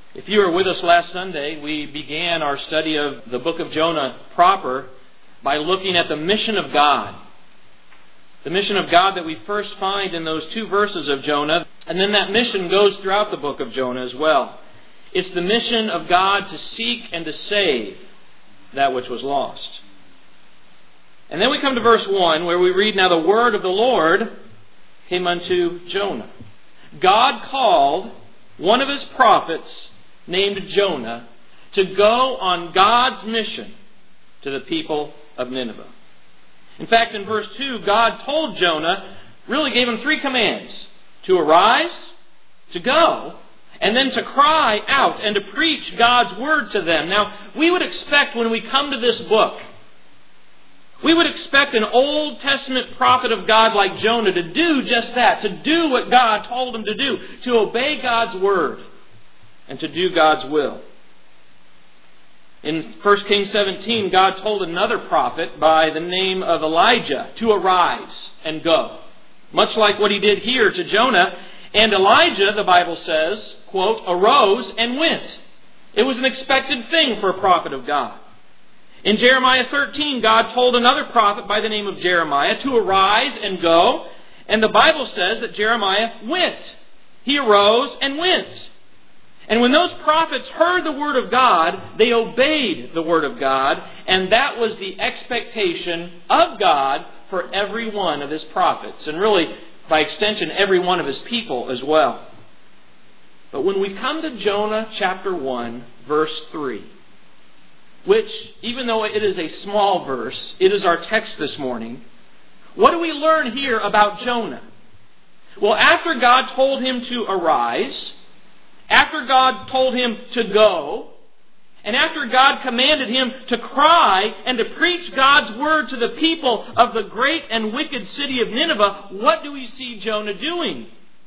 If you were with us last Sunday, we began our study of the book of Jonah proper by looking at the mission of God. The mission of God that we first find in those 2 verses of Jonah, and then that mission goes throughout the book of Jonah as well. It's the mission of God to seek and to save that which was lost. And then we come to verse 1 where we read, "Now the word of the Lord came unto Jonah." God called one of His prophets named Jonah to go on God's mission to the people of Nineveh. In fact, in verse 2, God told Jonah, really gave him 3 commands: to arise, to go, and then to cry out and to preach God's word to them. Now, we would expect when we come to this book, we would expect an Old Testament prophet of God like Jonah to do just that, to do what God told him to do, to obey God's word and to do God's will. In 1 Kings 17, God told another prophet by the name of Elijah to arise and go, much like what he did here to Jonah. And Elijah, the Bible says, quote, arose and went. It was an expected thing for a prophet of God. In Jeremiah 13, God told another prophet by the name of Jeremiah to arise and go. And the Bible says that Jeremiah went. He arose and went. And when those prophets heard the word of God, they obeyed the word of God. And that was the expectation of God for every one of His prophets. And really, by extension, every one of His people as well. But when we come to Jonah chapter 1, verse 3, which, even though it is a small verse, it is our text this morning, what do we learn here about Jonah? Well, after God told him to arise, after God told him to go, and after God commanded him to cry and to preach God's word to the people of the great and wicked city of Nineveh, what do we see Jonah doing?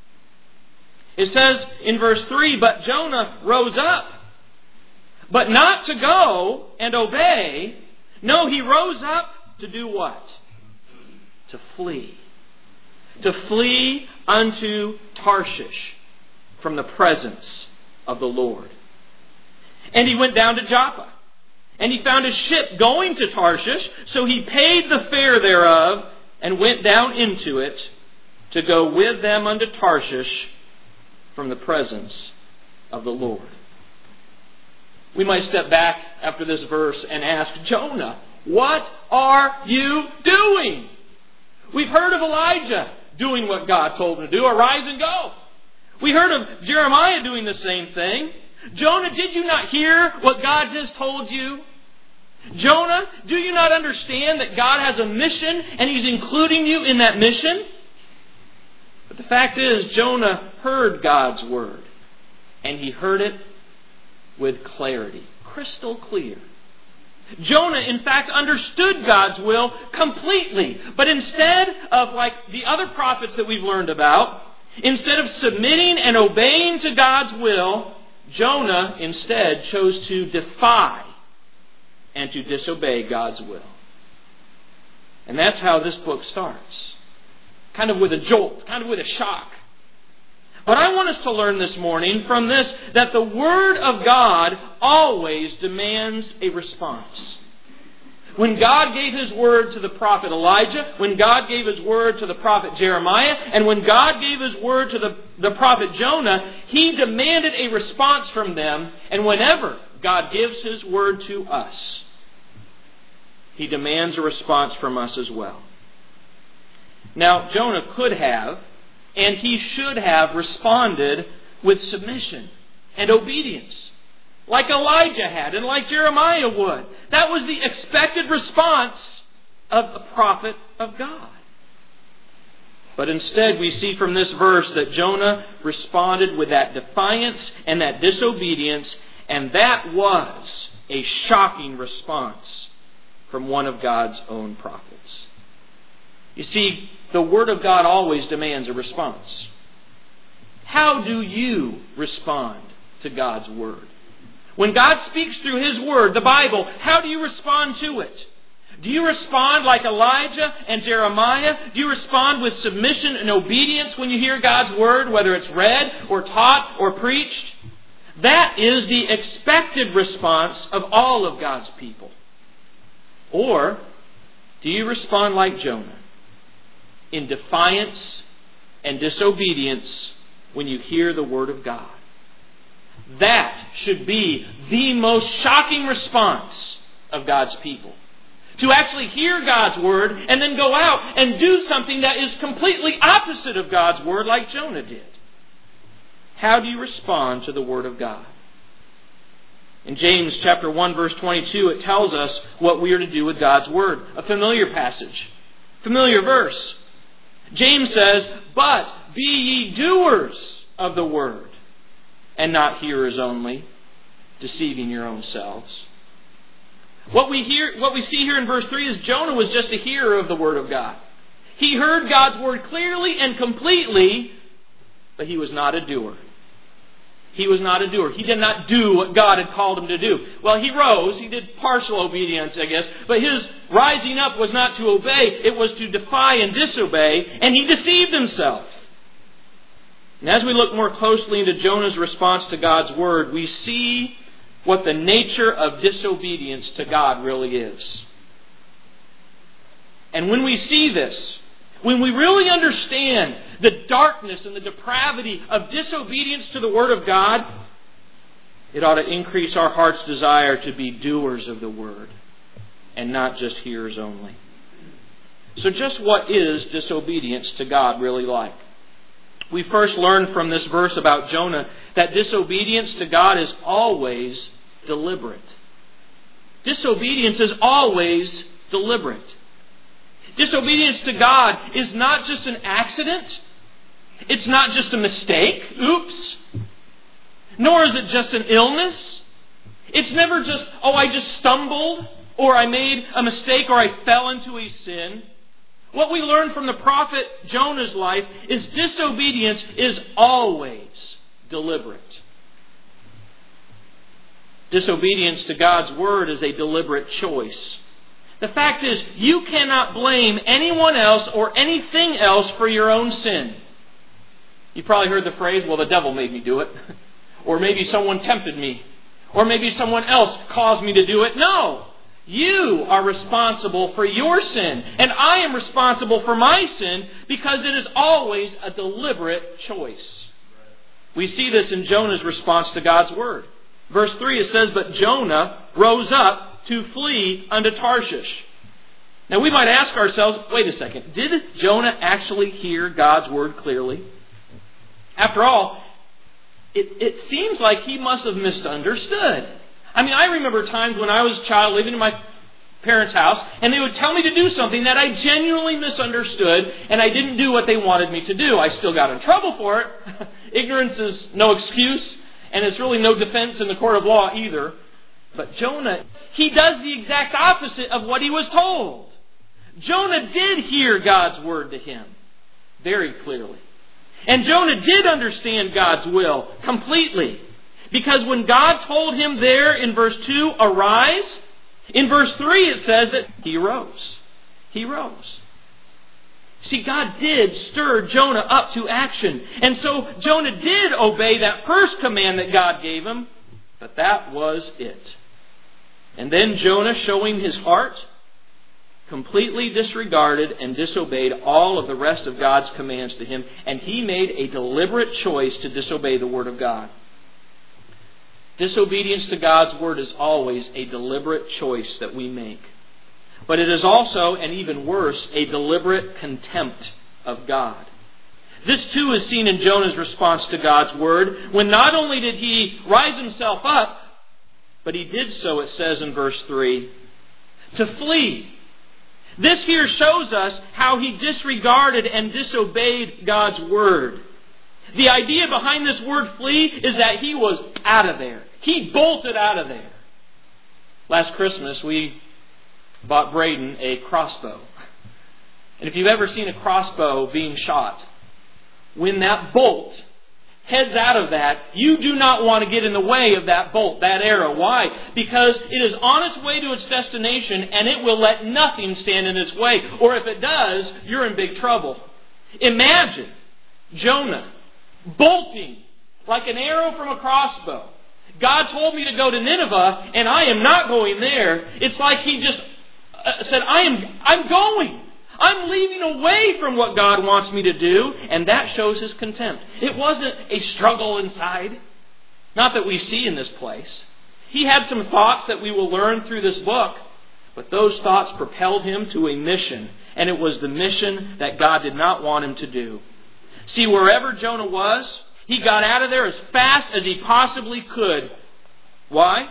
It says in verse 3, "But Jonah rose up, but not to go and obey. No, he rose up to do what? To flee. To flee unto Tarshish from the presence of the Lord. And he went down to Joppa. And he found a ship going to Tarshish, so he paid the fare thereof and went down into it to go with them unto Tarshish from the presence of the Lord." We might step back after this verse and ask, Jonah, what are you doing? We've heard of Elijah doing what God told him to do, arise and go. We heard of Jeremiah doing the same thing. Jonah, did you not hear what God just told you? Jonah, do you not understand that God has a mission and He's including you in that mission? But the fact is, Jonah heard God's word, and he heard it with clarity, crystal clear. Jonah, in fact, understood God's will completely. But instead of, like the other prophets that we've learned about, instead of submitting and obeying to God's will, Jonah instead chose to defy and to disobey God's will. And that's how this book starts. Kind of with a jolt, kind of with a shock. But I want us to learn this morning from this that the Word of God always demands a response. When God gave His word to the prophet Elijah, when God gave His word to the prophet Jeremiah, and when God gave His word to the prophet Jonah, He demanded a response from them. And whenever God gives His word to us, He demands a response from us as well. Now, Jonah could have, and he should have, responded with submission and obedience, like Elijah had and like Jeremiah would. That was the expected response of a prophet of God. But instead, we see from this verse that Jonah responded with that defiance and that disobedience, and that was a shocking response from one of God's own prophets. You see, the Word of God always demands a response. How do you respond to God's Word? When God speaks through His Word, the Bible, how do you respond to it? Do you respond like Elijah and Jeremiah? Do you respond with submission and obedience when you hear God's Word, whether it's read or taught or preached? That is the expected response of all of God's people. Or do you respond like Jonah, in defiance and disobedience when you hear the Word of God? That should be the most shocking response of God's people. To actually hear God's Word and then go out and do something that is completely opposite of God's Word like Jonah did. How do you respond to the Word of God? In James chapter 1 verse 22 it tells us what we are to do with God's Word. A familiar passage. Familiar verse. James says, "But be ye doers of the Word, and not hearers only, deceiving your own selves." What we see here in verse 3 is Jonah was just a hearer of the Word of God. He heard God's Word clearly and completely, but he was not a doer. He was not a doer. He did not do what God had called him to do. Well, he rose. He did partial obedience, I guess. But his rising up was not to obey. It was to defy and disobey. And he deceived himself. And as we look more closely into Jonah's response to God's Word, we see what the nature of disobedience to God really is. And when we see this, when we really understand the darkness and the depravity of disobedience to the Word of God, it ought to increase our heart's desire to be doers of the Word and not just hearers only. So just what is disobedience to God really like? We first learn from this verse about Jonah that disobedience to God is always deliberate. Disobedience is always deliberate. Disobedience to God is not just an accident. It's not just a mistake. Oops. Nor is it just an illness. It's never just, I just stumbled, or I made a mistake, or I fell into a sin. What we learn from the prophet Jonah's life is disobedience is always deliberate. Disobedience to God's Word is a deliberate choice. The fact is, you cannot blame anyone else or anything else for your own sin. You probably heard the phrase, well, the devil made me do it. Or maybe someone tempted me. Or maybe someone else caused me to do it. No! You are responsible for your sin. And I am responsible for my sin because it is always a deliberate choice. We see this in Jonah's response to God's Word. Verse 3 it says, "But Jonah rose up to flee unto Tarshish." Now we might ask ourselves, wait a second, did Jonah actually hear God's Word clearly? After all, it seems like he must have misunderstood. I mean, I remember times when I was a child living in my parents' house, and they would tell me to do something that I genuinely misunderstood, and I didn't do what they wanted me to do. I still got in trouble for it. Ignorance is no excuse, and it's really no defense in the court of law either. But Jonah, he does the exact opposite of what he was told. Jonah did hear God's Word to him very clearly. And Jonah did understand God's will completely. Because when God told him there in verse 2, "Arise," in verse 3 it says that he rose. He rose. See, God did stir Jonah up to action. And so Jonah did obey that first command that God gave him. But that was it. And then Jonah, showing his heart, completely disregarded and disobeyed all of the rest of God's commands to him. And he made a deliberate choice to disobey the Word of God. Disobedience to God's Word is always a deliberate choice that we make. But it is also, and even worse, a deliberate contempt of God. This too is seen in Jonah's response to God's Word, when not only did he rise himself up, but he did so, it says in verse 3, to flee. This here shows us how he disregarded and disobeyed God's Word. The idea behind this word flee is that he was out of there. He bolted out of there. Last Christmas, we bought Braden a crossbow. And if you've ever seen a crossbow being shot, when that bolt heads out of that, you do not want to get in the way of that bolt, that arrow. Why? Because it is on its way to its destination and it will let nothing stand in its way. Or if it does, you're in big trouble. Imagine Jonah bolting like an arrow from a crossbow God told me to go to Nineveh, and I am not going there. It's like he just said, I'm going. I'm leaving away from what God wants me to do, and that shows his contempt. It wasn't a struggle inside. Not that we see in this place. He had some thoughts that we will learn through this book, but those thoughts propelled him to a mission, and it was the mission that God did not want him to do. See, wherever Jonah was, he got out of there as fast as he possibly could. Why?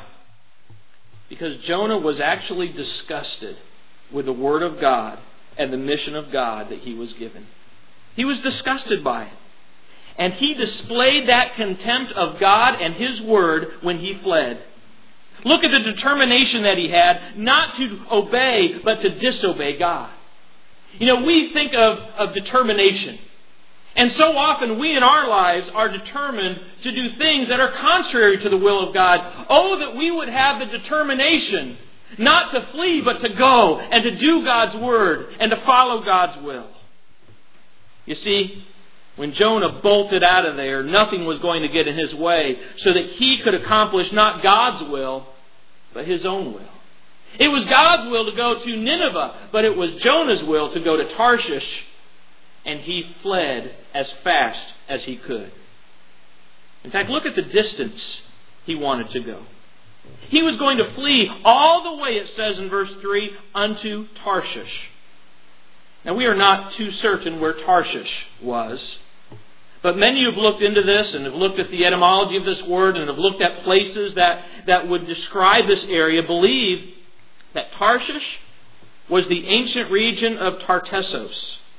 Because Jonah was actually disgusted with the Word of God and the mission of God that he was given. He was disgusted by it. And he displayed that contempt of God and His Word when he fled. Look at the determination that he had not to obey, but to disobey God. You know, we think of determination. And so often we in our lives are determined to do things that are contrary to the will of God. Oh, that we would have the determination not to flee, but to go and to do God's Word and to follow God's will. You see, when Jonah bolted out of there, nothing was going to get in his way so that he could accomplish not God's will, but his own will. It was God's will to go to Nineveh, but it was Jonah's will to go to Tarshish, and he fled as fast as he could. In fact, look at the distance he wanted to go. He was going to flee all the way, it says in verse 3, unto Tarshish. Now, we are not too certain where Tarshish was, but many who have looked into this and have looked at the etymology of this word and have looked at places that would describe this area believe that Tarshish was the ancient region of Tartessos.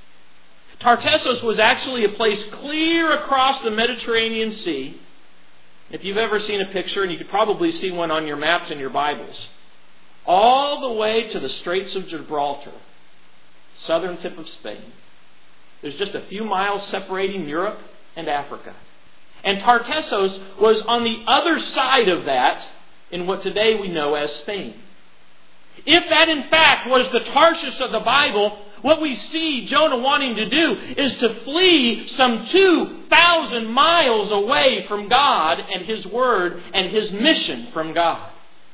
Tartessos was actually a place clear across the Mediterranean Sea. If you've ever seen a picture, and you could probably see one on your maps in your Bibles, all the way to the Straits of Gibraltar, southern tip of Spain. There's just a few miles separating Europe and Africa. And Tartessos was on the other side of that in what today we know as Spain. If that in fact was the Tarshish of the Bible, what we see Jonah wanting to do is to flee some 2,000 miles away from God and His Word and His mission from God.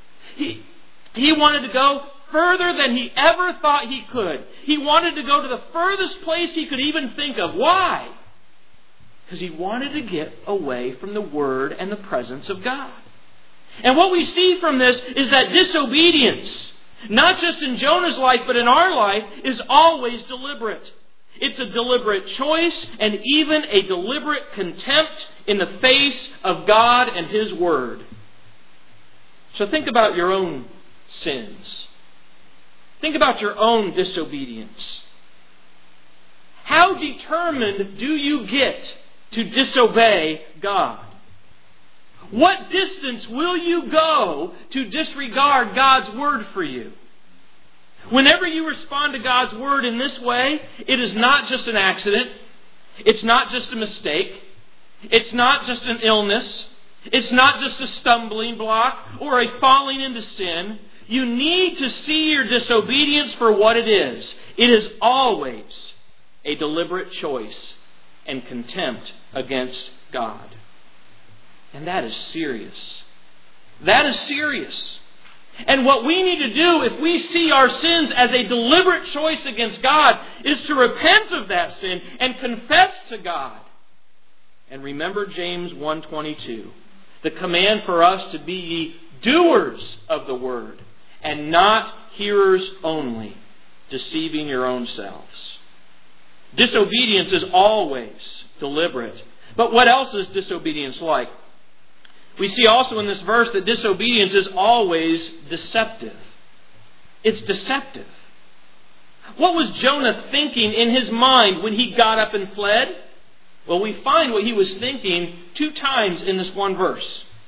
He wanted to go further than he ever thought he could. He wanted to go to the furthest place he could even think of. Why? Because he wanted to get away from the Word and the presence of God. And what we see from this is that disobedience, not just in Jonah's life, but in our life, is always deliberate. It's a deliberate choice and even a deliberate contempt in the face of God and His Word. So think about your own sins. Think about your own disobedience. How determined do you get to disobey God? What distance will you go to disregard God's Word for you? Whenever you respond to God's Word in this way, it is not just an accident. It's not just a mistake. It's not just an illness. It's not just a stumbling block or a falling into sin. You need to see your disobedience for what it is. It is always a deliberate choice and contempt against God. And that is serious. That is serious. And what we need to do if we see our sins as a deliberate choice against God is to repent of that sin and confess to God. And remember James 1:22, the command for us to be ye doers of the word and not hearers only, deceiving your own selves. Disobedience is always deliberate. But what else is disobedience like? We see also in this verse that disobedience is always deceptive. It's deceptive. What was Jonah thinking in his mind when he got up and fled? Well, we find what he was thinking 2 times in this one verse.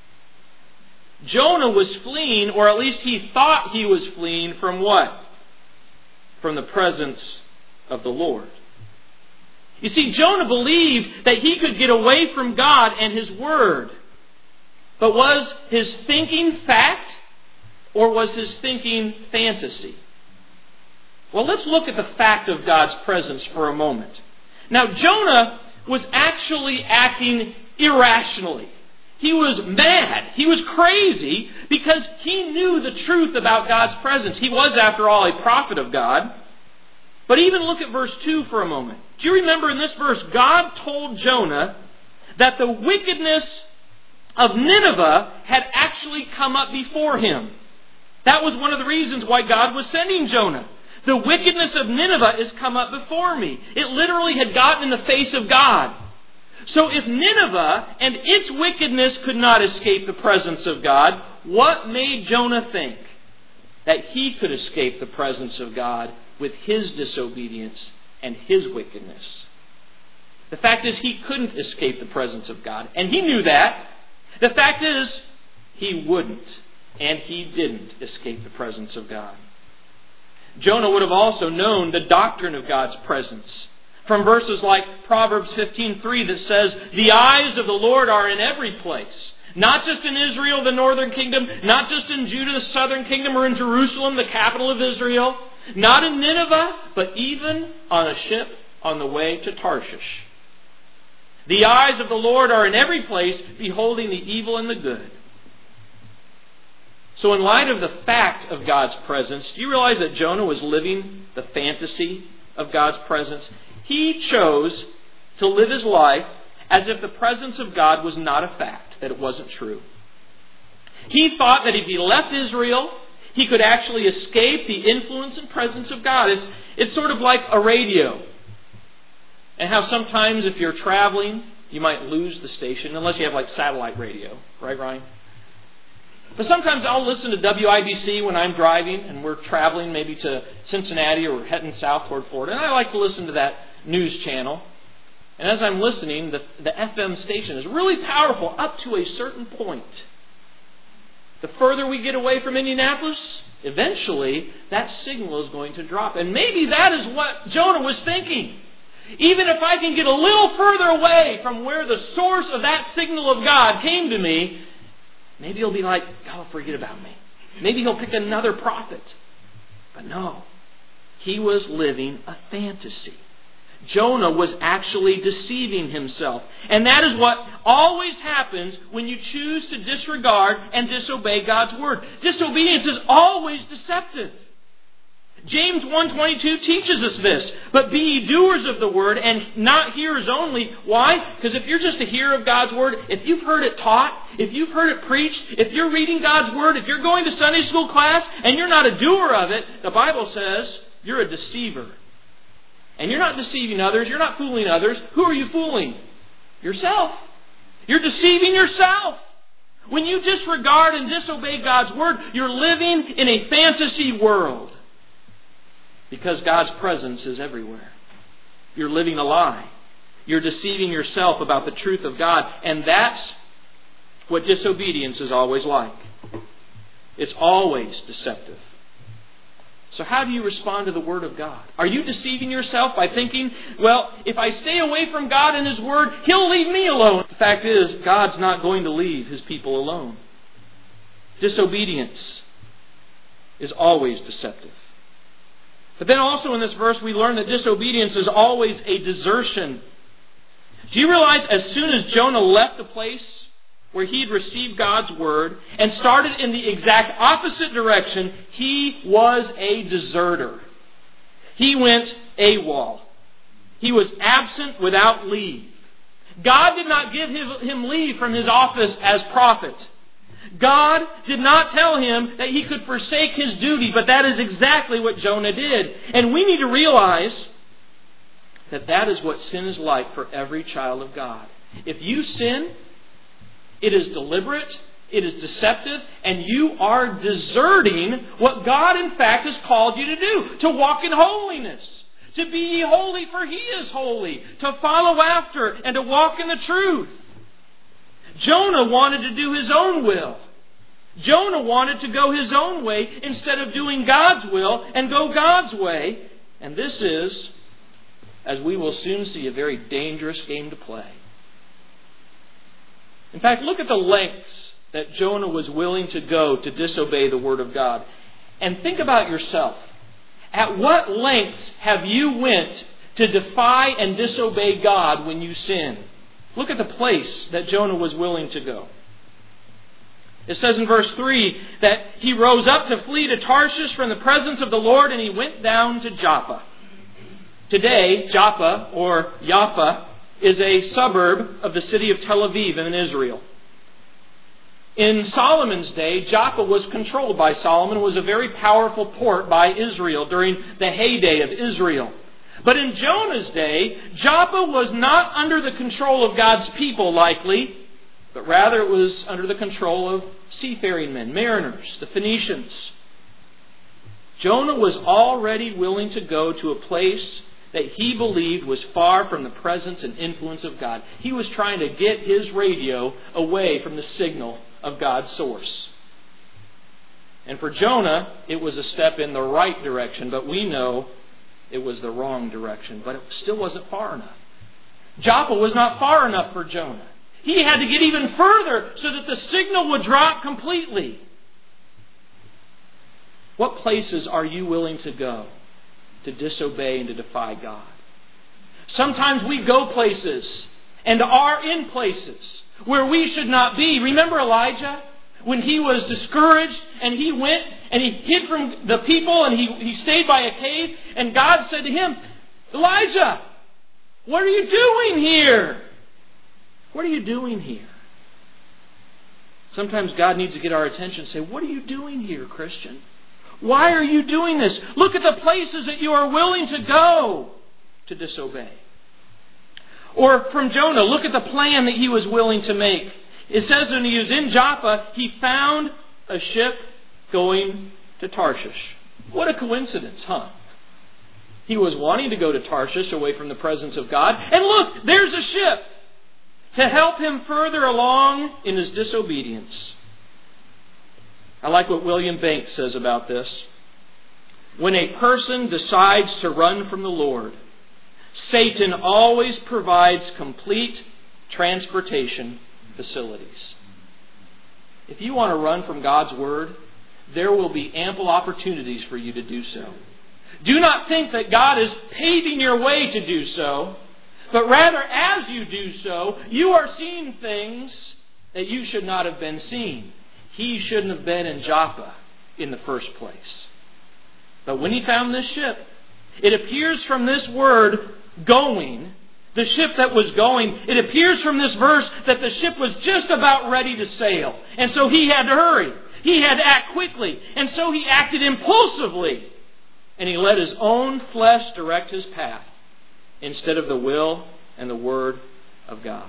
Jonah was fleeing, or at least he thought he was fleeing from what? From the presence of the Lord. You see, Jonah believed that he could get away from God and His Word. But was his thinking fact, or was his thinking fantasy? Well, let's look at the fact of God's presence for a moment. Now, Jonah was actually acting irrationally. He was mad. He was crazy because he knew the truth about God's presence. He was, after all, a prophet of God. But even look at verse 2 for a moment. Do you remember in this verse, God told Jonah that the wickedness of Nineveh had actually come up before him. That was one of the reasons why God was sending Jonah. The wickedness of Nineveh has come up before me. It literally had gotten in the face of God. So if Nineveh and its wickedness could not escape the presence of God, what made Jonah think that he could escape the presence of God with his disobedience and his wickedness? The fact is, he couldn't escape the presence of God, and he knew that. The fact is, he wouldn't, and he didn't escape the presence of God. Jonah would have also known the doctrine of God's presence from verses like Proverbs 15:3 that says, "The eyes of the Lord are in every place." Not just in Israel, the northern kingdom, not just in Judah, the southern kingdom, or in Jerusalem, the capital of Israel, not in Nineveh, but even on a ship on the way to Tarshish. The eyes of the Lord are in every place, beholding the evil and the good. So in light of the fact of God's presence, do you realize that Jonah was living the fantasy of God's presence? He chose to live his life as if the presence of God was not a fact, that it wasn't true. He thought that if he left Israel, he could actually escape the influence and presence of God. It's sort of like a radio. And how sometimes if you're traveling, you might lose the station, unless you have like satellite radio. Right, Ryan? But sometimes I'll listen to WIBC when I'm driving and we're traveling maybe to Cincinnati or we're heading south toward Florida. And I like to listen to that news channel. And as I'm listening, the FM station is really powerful up to a certain point. The further we get away from Indianapolis, eventually that signal is going to drop. And maybe that is what Jonah was thinking. Even if I can get a little further away from where the source of that signal of God came to me, maybe he'll be like, "Oh, forget about me." Maybe he'll pick another prophet. But no, he was living a fantasy. Jonah was actually deceiving himself. And that is what always happens when you choose to disregard and disobey God's word. Disobedience is always deceptive. James 1:22 teaches us this. "But be ye doers of the word, and not hearers only." Why? Because if you're just a hearer of God's word, if you've heard it taught, if you've heard it preached, if you're reading God's word, if you're going to Sunday school class, and you're not a doer of it, the Bible says you're a deceiver. And you're not deceiving others, you're not fooling others. Who are you fooling? Yourself. You're deceiving yourself. When you disregard and disobey God's word, you're living in a fantasy world. Because God's presence is everywhere. You're living a lie. You're deceiving yourself about the truth of God. And that's what disobedience is always like. It's always deceptive. So how do you respond to the Word of God? Are you deceiving yourself by thinking, well, if I stay away from God and His Word, He'll leave me alone? The fact is, God's not going to leave His people alone. Disobedience is always deceptive. But then also in this verse we learn that disobedience is always a desertion. Do you realize as soon as Jonah left the place where he had received God's word and started in the exact opposite direction, he was a deserter. He went AWOL. He was absent without leave. God did not give him leave from his office as prophet. God did not tell him that he could forsake his duty, but that is exactly what Jonah did. And we need to realize that that is what sin is like for every child of God. If you sin, it is deliberate, it is deceptive, and you are deserting what God in fact has called you to do. To walk in holiness. To be ye holy for He is holy. To follow after and to walk in the truth. Jonah wanted to do his own will. Jonah wanted to go his own way instead of doing God's will and go God's way. And this is, as we will soon see, a very dangerous game to play. In fact, look at the lengths that Jonah was willing to go to disobey the Word of God. And think about yourself. At what lengths have you went to defy and disobey God when you sin? Look at the place that Jonah was willing to go. It says in verse 3 that he rose up to flee to Tarshish from the presence of the Lord, and he went down to Joppa. Today, Joppa, or Jaffa, is a suburb of the city of Tel Aviv in Israel. In Solomon's day, Joppa was controlled by Solomon. It was a very powerful port by Israel during the heyday of Israel. But in Jonah's day, Joppa was not under the control of God's people, likely, but rather it was under the control of seafaring men, mariners, the Phoenicians. Jonah was already willing to go to a place that he believed was far from the presence and influence of God. He was trying to get his radio away from the signal of God's source. And for Jonah, it was a step in the right direction, but we know it was the wrong direction. But it still wasn't far enough. Joppa was not far enough for Jonah. He had to get even further so that the signal would drop completely. What places are you willing to go to disobey and to defy God? Sometimes we go places and are in places where we should not be. Remember Elijah? When he was discouraged and he went and he hid from the people and he stayed by a cave, and God said to him, Elijah, what are you doing here? What are you doing here? Sometimes God needs to get our attention and say, what are you doing here, Christian? Why are you doing this? Look at the places that you are willing to go to disobey. Or from Jonah, look at the plan that he was willing to make. It says when he was in Joppa, he found a ship going to Tarshish. What a coincidence, huh? He was wanting to go to Tarshish away from the presence of God. And look, there's a ship to help him further along in his disobedience. I like what William Banks says about this. When a person decides to run from the Lord, Satan always provides complete transportation facilities. If you want to run from God's Word, there will be ample opportunities for you to do so. Do not think that God is paving your way to do so, but rather as you do so, you are seeing things that you should not have been seeing. He shouldn't have been in Joppa in the first place. But when he found this ship, it appears from this word, going, the ship that was going, it appears from this verse that the ship was just about ready to sail. And so he had to hurry. He had to act quickly. And so he acted impulsively. And he let his own flesh direct his path instead of the will and the Word of God.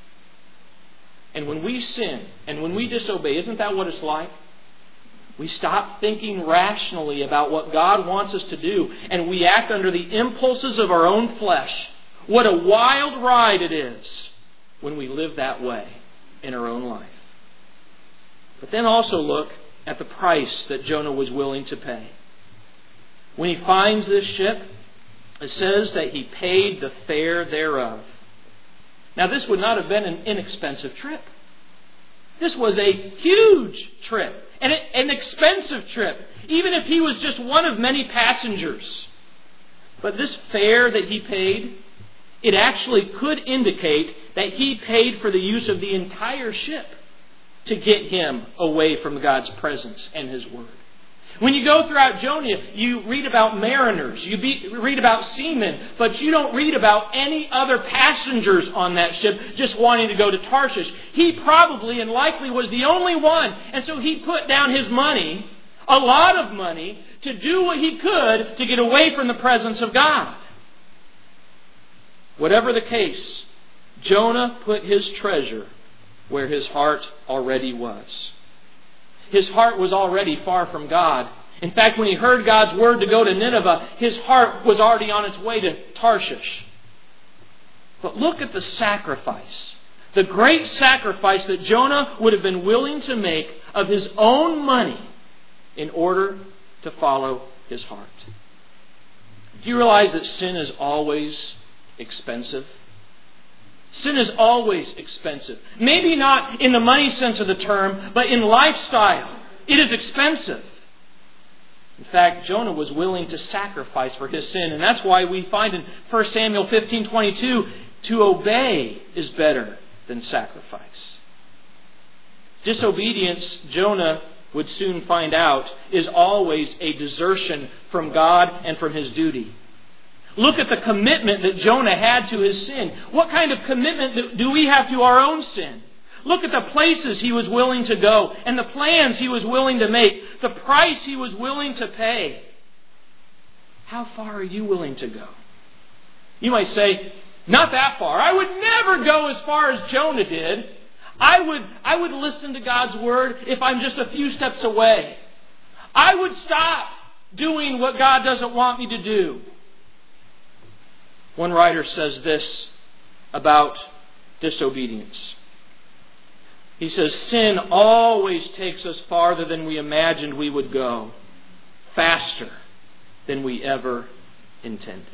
And when we sin and when we disobey, isn't that what it's like? We stop thinking rationally about what God wants us to do, and we act under the impulses of our own flesh. What a wild ride it is when we live that way in our own life. But then also look at the price that Jonah was willing to pay. When he finds this ship, it says that he paid the fare thereof. Now this would not have been an inexpensive trip. This was a huge trip, and an expensive trip, even if he was just one of many passengers. But this fare that he paid, it actually could indicate that he paid for the use of the entire ship to get him away from God's presence and His Word. When you go throughout Jonah, you read about mariners, you read about seamen, but you don't read about any other passengers on that ship just wanting to go to Tarshish. He probably and likely was the only one, and so he put down his money, a lot of money, to do what he could to get away from the presence of God. Whatever the case, Jonah put his treasure where his heart already was. His heart was already far from God. In fact, when he heard God's word to go to Nineveh, his heart was already on its way to Tarshish. But look at the sacrifice, the great sacrifice that Jonah would have been willing to make of his own money in order to follow his heart. Do you realize that sin is always expensive? Sin is always expensive. Maybe not in the money sense of the term, but in lifestyle. It is expensive. In fact, Jonah was willing to sacrifice for his sin, and that's why we find in 1 Samuel 15:22, to obey is better than sacrifice. Disobedience, Jonah would soon find out, is always a desertion from God and from His duty. Look at the commitment that Jonah had to his sin. What kind of commitment do we have to our own sin? Look at the places he was willing to go and the plans he was willing to make, the price he was willing to pay. How far are you willing to go? You might say, not that far. I would never go as far as Jonah did. I would listen to God's Word if I'm just a few steps away. I would stop doing what God doesn't want me to do. One writer says this about disobedience. He says, sin always takes us farther than we imagined we would go, faster than we ever intended.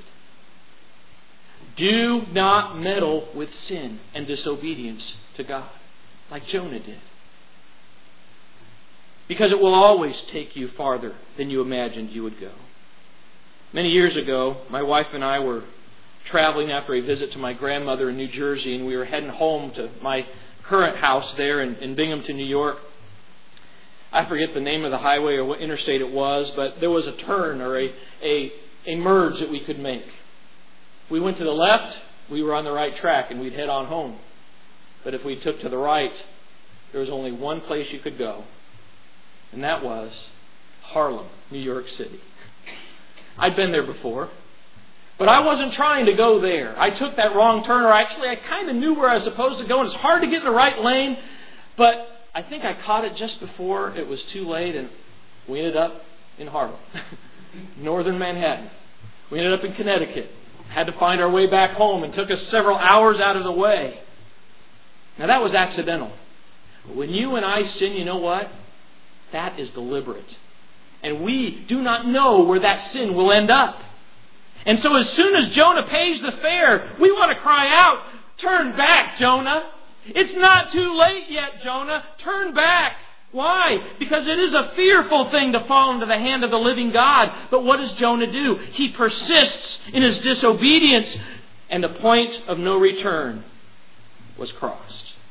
Do not meddle with sin and disobedience to God, like Jonah did. Because it will always take you farther than you imagined you would go. Many years ago, my wife and I were traveling after a visit to my grandmother in New Jersey, and we were heading home to my current house there in Binghamton, New York. I forget the name of the highway or what interstate it was, but there was a turn or a merge that we could make. If we went to the left, we were on the right track and we'd head on home. But if we took to the right, there was only one place you could go, and that was Harlem, New York City. I'd been there before, but I wasn't trying to go there. I took that wrong turn, or actually I kind of knew where I was supposed to go, and it's hard to get in the right lane, but I think I caught it just before it was too late, and we ended up in Harlem, northern Manhattan. We ended up in Connecticut. Had to find our way back home, and took us several hours out of the way. Now that was accidental. But when you and I sin, you know what? That is deliberate. And we do not know where that sin will end up. And so as soon as Jonah pays the fare, we want to cry out, turn back, Jonah. It's not too late yet, Jonah. Turn back. Why? Because it is a fearful thing to fall into the hand of the living God. But what does Jonah do? He persists in his disobedience, and the point of no return was crossed.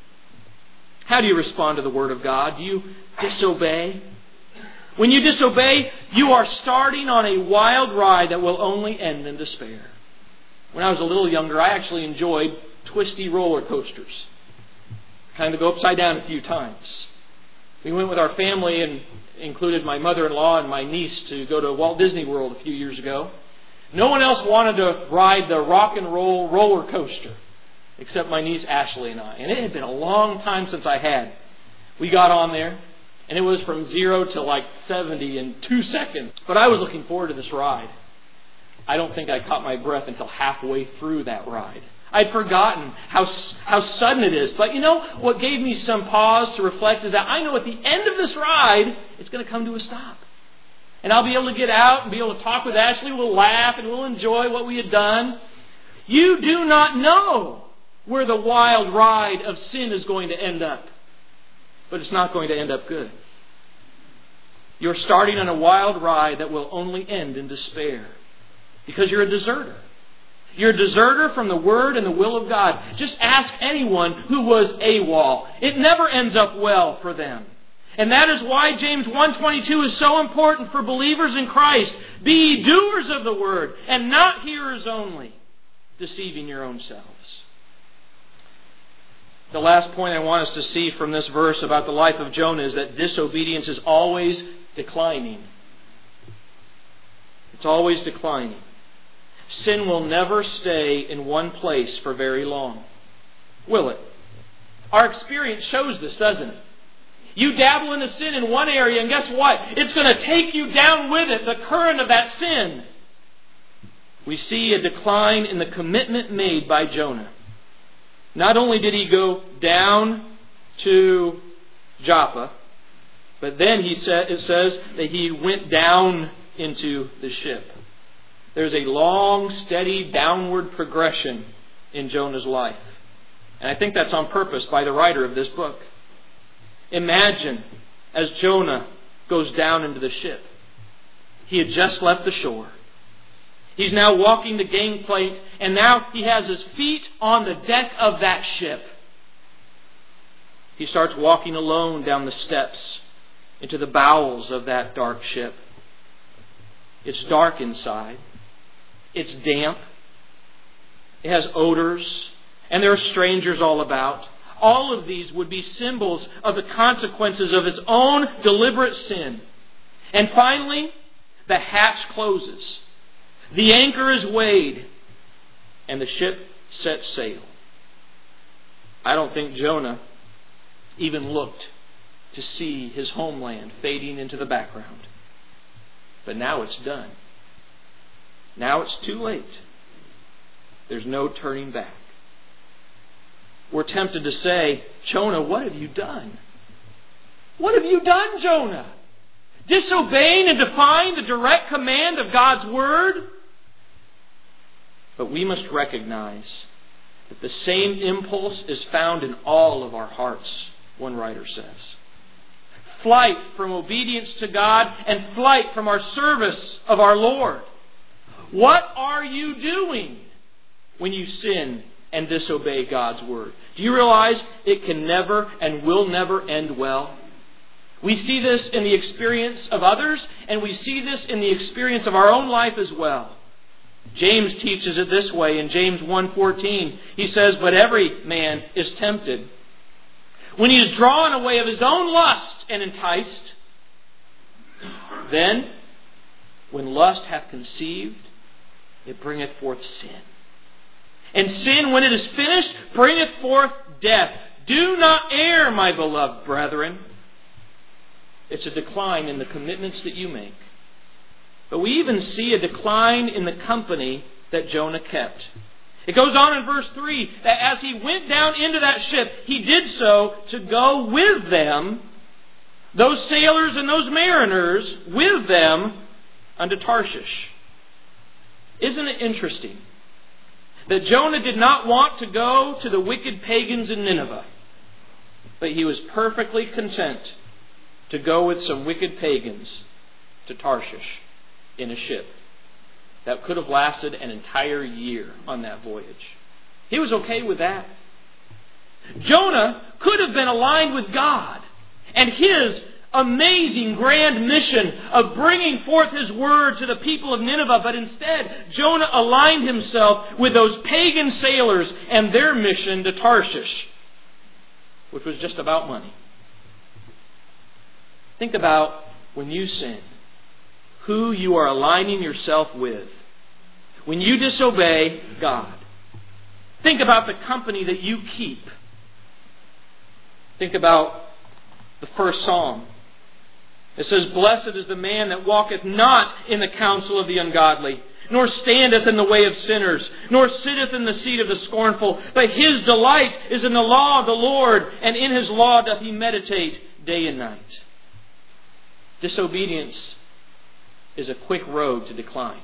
How do you respond to the Word of God? Do you disobey? When you disobey, you are starting on a wild ride that will only end in despair. When I was a little younger, I actually enjoyed twisty roller coasters. Kind of go upside down a few times. We went with our family and included my mother-in-law and my niece to go to Walt Disney World a few years ago. No one else wanted to ride the rock and roll roller coaster except my niece Ashley and I. And it had been a long time since I had. We got on there, and it was from 0 to like 70 in 2 seconds. But I was looking forward to this ride. I don't think I caught my breath until halfway through that ride. I'd forgotten how sudden it is. But you know, what gave me some pause to reflect is that I know at the end of this ride, it's going to come to a stop. And I'll be able to get out and be able to talk with Ashley. We'll laugh and we'll enjoy what we had done. You do not know where the wild ride of sin is going to end up. But it's not going to end up good. You're starting on a wild ride that will only end in despair. Because you're a deserter. You're a deserter from the Word and the will of God. Just ask anyone who was AWOL. It never ends up well for them. And that is why James 1:22 is so important for believers in Christ. Be ye doers of the Word, and not hearers only, deceiving your own selves. The last point I want us to see from this verse about the life of Jonah is that disobedience is always declining. It's always declining. Sin will never stay in one place for very long. Will it? Our experience shows this, doesn't it? You dabble into sin in one area, and guess what? It's going to take you down with it, the current of that sin. We see a decline in the commitment made by Jonah. Not only did he go down to Joppa, but then it says that he went down into the ship. There's a long, steady, downward progression in Jonah's life. And I think that's on purpose by the writer of this book. Imagine as Jonah goes down into the ship. He had just left the shore. He's now walking the gangplank, and now he has his feet on the deck of that ship. He starts walking alone down the steps into the bowels of that dark ship. It's dark inside. It's damp. It has odors. And there are strangers all about. All of these would be symbols of the consequences of his own deliberate sin. And finally, the hatch closes. The anchor is weighed. And the ship sets sail. I don't think Jonah even looked to see his homeland fading into the background. But now it's done. Now it's too late. There's no turning back. We're tempted to say, Jonah, what have you done? What have you done, Jonah? Disobeying and defying the direct command of God's Word? But we must recognize that the same impulse is found in all of our hearts, one writer says. Flight from obedience to God and flight from our service of our Lord. What are you doing when you sin and disobey God's Word? Do you realize it can never and will never end well? We see this in the experience of others, and we see this in the experience of our own life as well. James teaches it this way in James 1:14. He says, "But every man is tempted when he is drawn away of his own lust and enticed. Then, when lust hath conceived, it bringeth forth sin. And sin, when it is finished, bringeth forth death. Do not err, my beloved brethren." It's a decline in the commitments that you make. But we even see a decline in the company that Jonah kept. It goes on in verse 3 that as he went down into that ship, he did so to go with them, those sailors and those mariners, with them unto Tarshish. Isn't it interesting that Jonah did not want to go to the wicked pagans in Nineveh, but he was perfectly content to go with some wicked pagans to Tarshish in a ship that could have lasted an entire year on that voyage. He was okay with that. Jonah could have been aligned with God and his amazing grand mission of bringing forth his word to the people of Nineveh, but instead Jonah aligned himself with those pagan sailors and their mission to Tarshish, which was just about money. Think about when you sin, who you are aligning yourself with. When you disobey God, think about the company that you keep. Think about the first psalm. It says, "Blessed is the man that walketh not in the counsel of the ungodly, nor standeth in the way of sinners, nor sitteth in the seat of the scornful. But his delight is in the law of the Lord, and in his law doth he meditate day and night." Disobedience is a quick road to decline.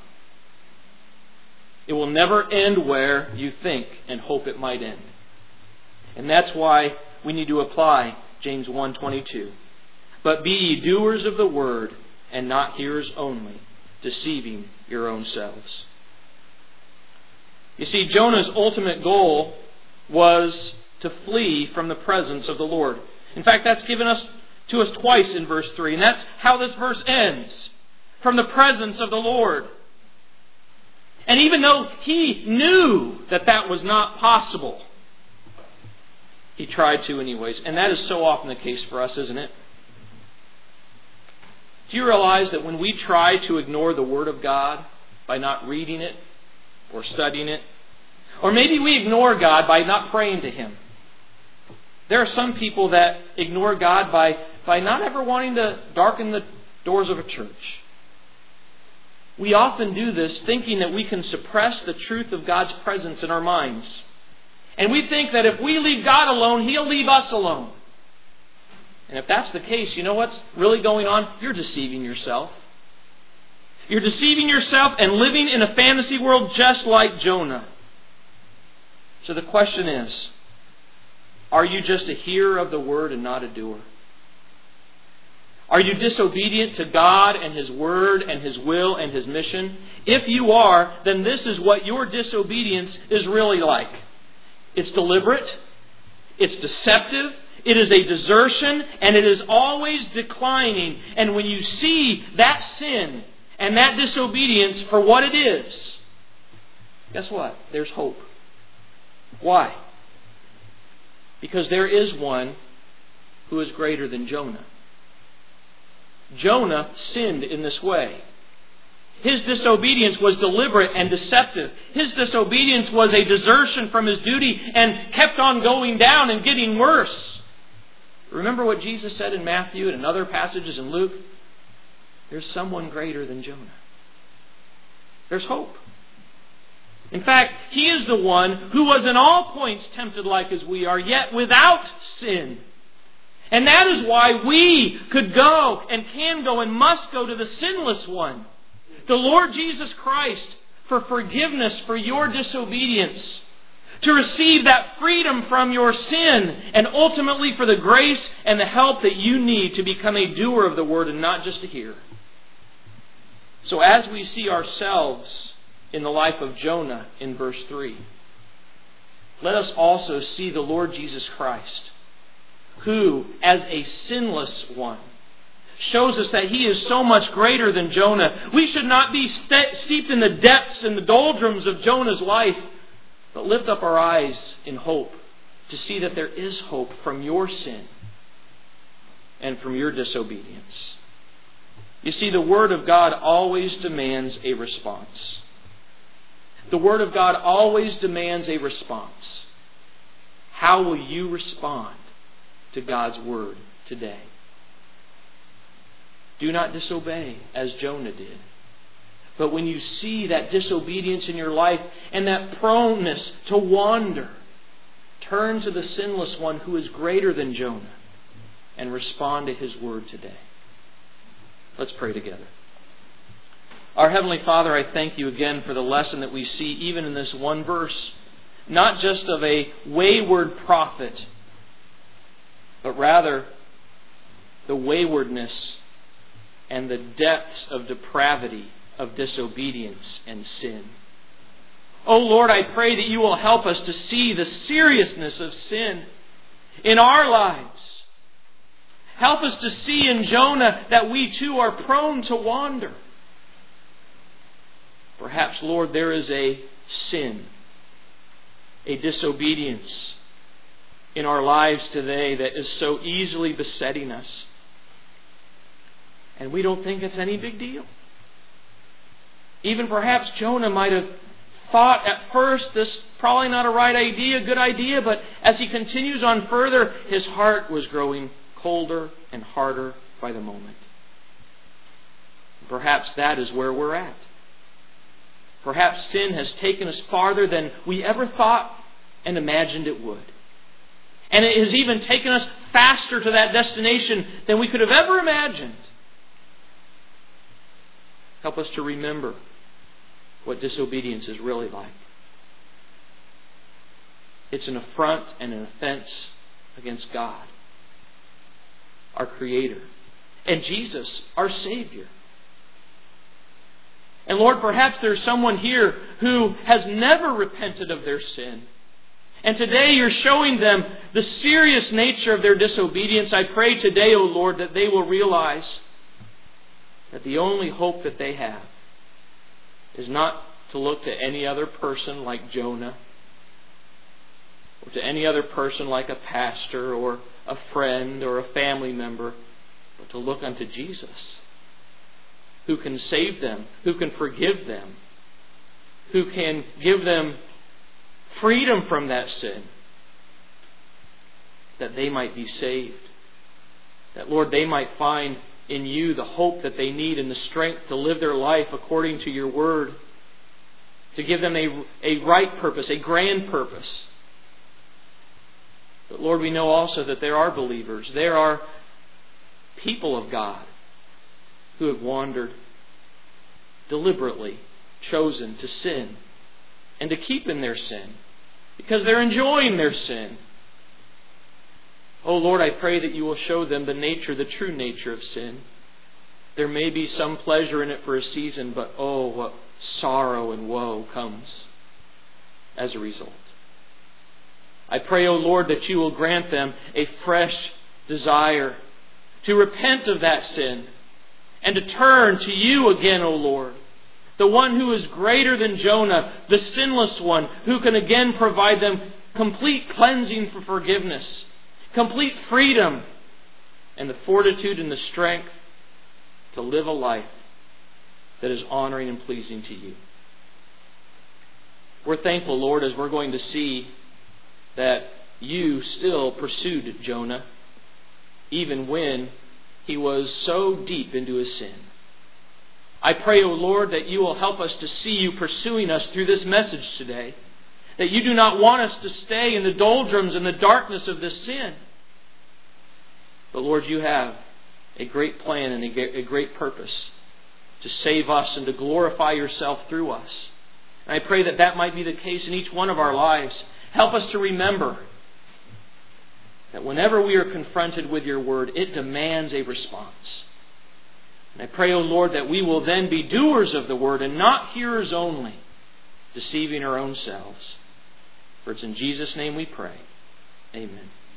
It will never end where you think and hope it might end. And that's why we need to apply James 1:22. "But be ye doers of the word, and not hearers only, deceiving your own selves." You see, Jonah's ultimate goal was to flee from the presence of the Lord. In fact, that's given to us twice in verse 3. And that's how this verse ends. From the presence of the Lord. And even though he knew that that was not possible, he tried to anyways. And that is so often the case for us, isn't it? Do you realize that when we try to ignore the Word of God by not reading it or studying it, or maybe we ignore God by not praying to Him. There are some people that ignore God by not ever wanting to darken the doors of a church. We often do this thinking that we can suppress the truth of God's presence in our minds. And we think that if we leave God alone, He'll leave us alone. And if that's the case, you know what's really going on? You're deceiving yourself. You're deceiving yourself and living in a fantasy world just like Jonah. So the question is, are you just a hearer of the Word and not a doer? Are you disobedient to God and His Word and His will and His mission? If you are, then this is what your disobedience is really like. It's deliberate, it's deceptive, It is a desertion, and it is always declining. And when you see that sin and that disobedience for what it is, guess what? There's hope. Why? Because there is one who is greater than Jonah. Jonah sinned in this way. His disobedience was deliberate and deceptive. His disobedience was a desertion from his duty and kept on going down and getting worse. Remember what Jesus said in Matthew and in other passages in Luke? There's someone greater than Jonah. There's hope. In fact, he is the one who was in all points tempted like as we are, yet without sin. And that is why we could go and can go and must go to the sinless one, the Lord Jesus Christ, for forgiveness for your disobedience, to receive that freedom from your sin, and ultimately for the grace and the help that you need to become a doer of the word and not just a hearer. So as we see ourselves in the life of Jonah in verse 3, let us also see the Lord Jesus Christ, who, as a sinless one, shows us that He is so much greater than Jonah. We should not be steeped in the depths and the doldrums of Jonah's life, but lift up our eyes in hope to see that there is hope from your sin and from your disobedience. You see, the Word of God always demands a response. The Word of God always demands a response. How will you respond to God's Word today? Do not disobey as Jonah did. But when you see that disobedience in your life and that proneness to wander, turn to the sinless one who is greater than Jonah and respond to His Word today. Let's pray together. Our Heavenly Father, I thank You again for the lesson that we see even in this one verse, not just of a wayward prophet, but rather the waywardness and the depths of depravity of disobedience and sin. Oh Lord, I pray that You will help us to see the seriousness of sin in our lives. Help us to see in Jonah that we too are prone to wander. Perhaps, Lord, there is a sin, a disobedience in our lives today that is so easily besetting us. And we don't think it's any big deal. Even perhaps Jonah might have thought at first this probably not a right idea, good idea, but as he continues on further, his heart was growing colder and harder by the moment. Perhaps that is where we're at. Perhaps sin has taken us farther than we ever thought and imagined it would. And it has even taken us faster to that destination than we could have ever imagined. Help us to remember what disobedience is really like. It's an affront and an offense against God, our Creator, and Jesus, our Savior. And Lord, perhaps there's someone here who has never repented of their sin. And today You're showing them the serious nature of their disobedience. I pray today, O Lord, that they will realize that the only hope that they have is not to look to any other person like Jonah, or to any other person like a pastor or a friend or a family member, but to look unto Jesus, who can save them, who can forgive them, who can give them freedom from that sin, that they might be saved. That, Lord, they might find in You the hope that they need and the strength to live their life according to Your Word, to give them a right purpose, a grand purpose. But Lord, we know also that there are believers, there are people of God who have wandered, deliberately chosen to sin and to keep in their sin because they're enjoying their sin. Oh Lord, I pray that You will show them the nature, the true nature of sin. There may be some pleasure in it for a season, but oh, what sorrow and woe comes as a result. I pray, O Lord, that you will grant them a fresh desire to repent of that sin and to turn to you again, O Lord, the one who is greater than Jonah, the sinless one, who can again provide them complete cleansing for forgiveness, complete freedom, and the fortitude and the strength to live a life that is honoring and pleasing to you. We're thankful, Lord, as we're going to see that you still pursued Jonah even when he was so deep into his sin. I pray, O Lord, that you will help us to see you pursuing us through this message today. That you do not want us to stay in the doldrums and the darkness of this sin. But Lord, you have a great plan and a great purpose to save us and to glorify yourself through us. And I pray that that might be the case in each one of our lives. Help us to remember that whenever we are confronted with your word, it demands a response. And I pray, O Lord, that we will then be doers of the word and not hearers only, deceiving our own selves. For it's in Jesus' name we pray. Amen.